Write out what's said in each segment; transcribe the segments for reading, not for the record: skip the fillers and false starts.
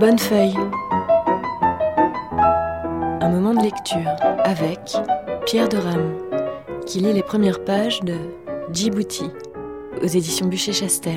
bonnes feuilles. Un moment de lecture avec Pierre de Rame, qui lit les premières pages de Djibouti, aux éditions Buchet-Chastel.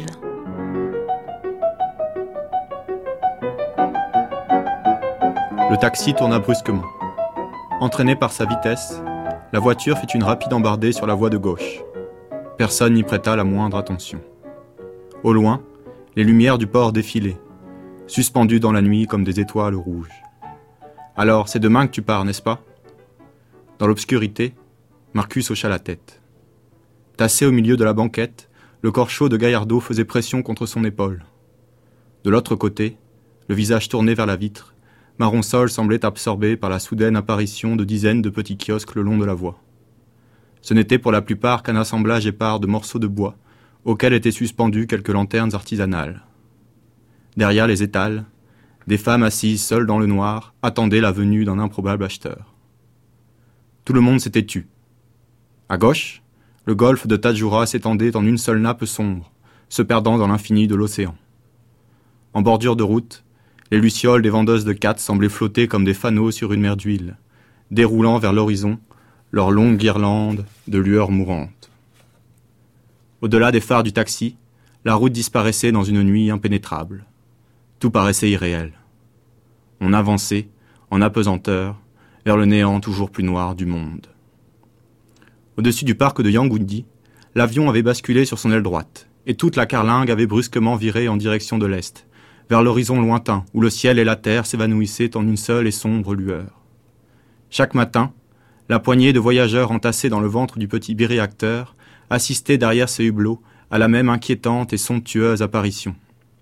Le taxi tourna brusquement. Entraîné par sa vitesse, la voiture fit une rapide embardée sur la voie de gauche. Personne n'y prêta la moindre attention. Au loin, les lumières du port défilaient, suspendues dans la nuit comme des étoiles rouges. « Alors, c'est demain que tu pars, n'est-ce pas ?» Dans l'obscurité, Marcus hocha la tête. Tassé au milieu de la banquette, le corps chaud de Gaillardeau faisait pression contre son épaule. De l'autre côté, le visage tourné vers la vitre, Maronsol semblait absorbé par la soudaine apparition de dizaines de petits kiosques le long de la voie. Ce n'était pour la plupart qu'un assemblage épars de morceaux de bois, auxquels étaient suspendues quelques lanternes artisanales. Derrière les étals, des femmes assises seules dans le noir attendaient la venue d'un improbable acheteur. Tout le monde s'était tu. À gauche, le golfe de Tadjoura s'étendait en une seule nappe sombre, se perdant dans l'infini de l'océan. En bordure de route, les lucioles des vendeuses de Kats semblaient flotter comme des fanaux sur une mer d'huile, déroulant vers l'horizon leurs longues guirlandes de lueurs mourantes. Au-delà des phares du taxi, la route disparaissait dans une nuit impénétrable. Tout paraissait irréel. On avançait, en apesanteur, vers le néant toujours plus noir du monde. Au-dessus du parc de Yangondi, l'avion avait basculé sur son aile droite, et toute la carlingue avait brusquement viré en direction de l'est, vers l'horizon lointain, où le ciel et la terre s'évanouissaient en une seule et sombre lueur. Chaque matin, la poignée de voyageurs entassés dans le ventre du petit biréacteur assistait derrière ses hublots à la même inquiétante et somptueuse apparition.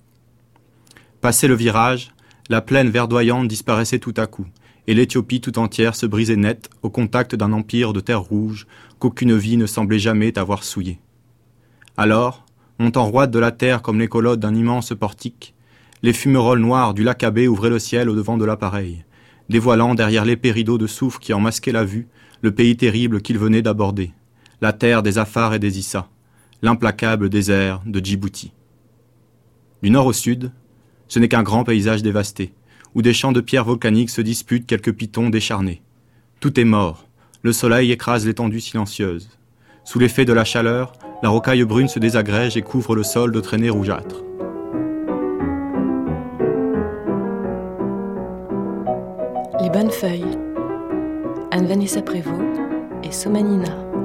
Passé le virage, la plaine verdoyante disparaissait tout à coup, et l'Éthiopie tout entière se brisait net au contact d'un empire de terre rouge qu'aucune vie ne semblait jamais avoir souillé. Alors, montant roide de la terre comme les colonnes d'un immense portique, les fumerolles noires du lac Abbé ouvraient le ciel au-devant de l'appareil, dévoilant derrière l'épais rideau de soufre qui en masquait la vue le pays terrible qu'ils venaient d'aborder, la terre des Afars et des Issa, l'implacable désert de Djibouti. Du nord au sud, ce n'est qu'un grand paysage dévasté, où des champs de pierres volcaniques se disputent quelques pitons décharnés. Tout est mort, le soleil écrase l'étendue silencieuse. Sous l'effet de la chaleur, la rocaille brune se désagrège et couvre le sol de traînées rougeâtres. Les bonnes feuilles. Anne-Vanessa Prévost et Somanina.